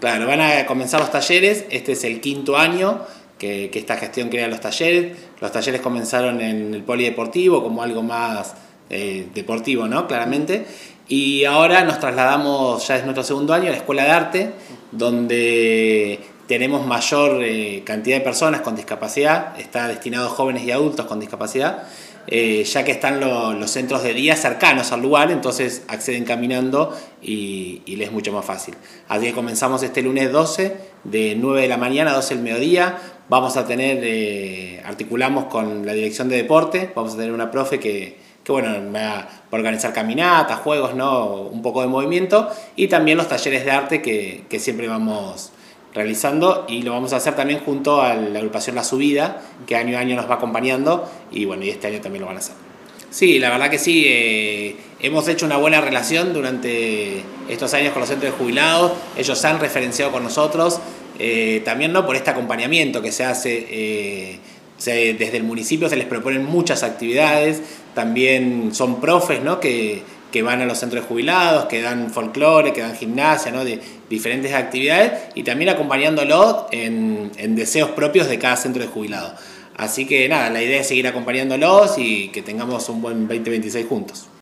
Claro, van a comenzar los talleres, este es el 5.º año que esta gestión crea los talleres. Los talleres comenzaron en el polideportivo como algo más deportivo, ¿no? Claramente. Y ahora nos trasladamos, ya es nuestro 2.º año, a la Escuela de Arte, donde tenemos mayor cantidad de personas con discapacidad, está destinado a jóvenes y adultos con discapacidad, ya que están los centros de día cercanos al lugar, entonces acceden caminando y les es mucho más fácil. Así que comenzamos este lunes 12, de 9 de la mañana a 12 del mediodía. Vamos a tener, articulamos con la dirección de deporte, vamos a tener una profe que bueno, va a organizar caminatas, juegos, ¿no? Un poco de movimiento, y también los talleres de arte que siempre vamos realizando, y lo vamos a hacer también junto a la agrupación La Subida, que año a año nos va acompañando, y bueno, y este año también lo van a hacer. Sí, la verdad que sí, hemos hecho una buena relación durante estos años con los centros de jubilados, ellos se han referenciado con nosotros, también no por este acompañamiento que se hace. Desde el municipio se les proponen muchas actividades, también son profes, ¿no? que van a los centros de jubilados, que dan folclore, que dan gimnasia, ¿no? De diferentes actividades, y también acompañándolos en deseos propios de cada centro de jubilados. Así que nada, la idea es seguir acompañándolos y que tengamos un buen 2026 juntos.